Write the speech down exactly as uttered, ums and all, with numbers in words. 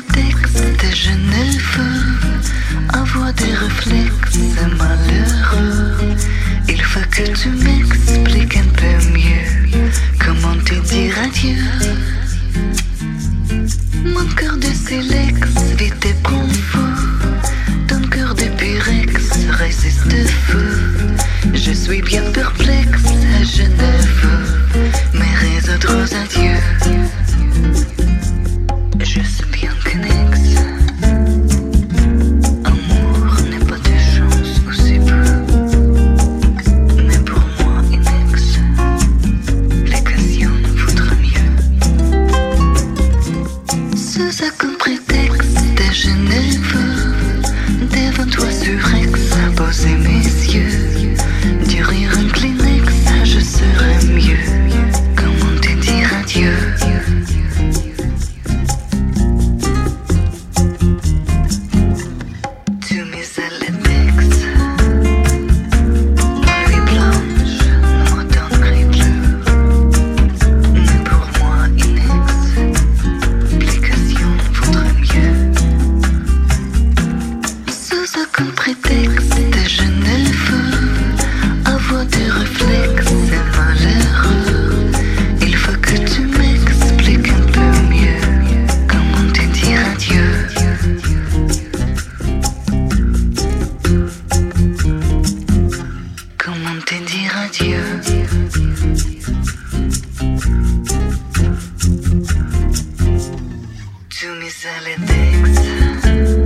prétexte, je ne veux avoir des réflexes malheureux. Il faut que tu m'expliques un peu mieux comment te dire adieu. Mon cœur de silex vite et prend fou. Ton cœur de pyrex résiste feu. Je suis bien perplexe, je ne veux mais résoudre aux adieux. Je suis bien connexe. Amour n'est pas de chance aussi peu, mais pour moi une explication vaudra mieux. Sous aucun prétexte, je ne veux devant toi surex poser mes yeux, du rire un Kleenex, je serai mieux. Comment te dire adieu? Tu mets à l'index, nuit blanche, noir dans gris bleu, mais pour moi une explication vaudrait mieux. Sous aucun prétexte, je ne veux avoir des réflexes malheureux. Il faut que tu m'expliques un peu mieux comment te dire adieu. Comment te dire adieu? Tu mets à l'index.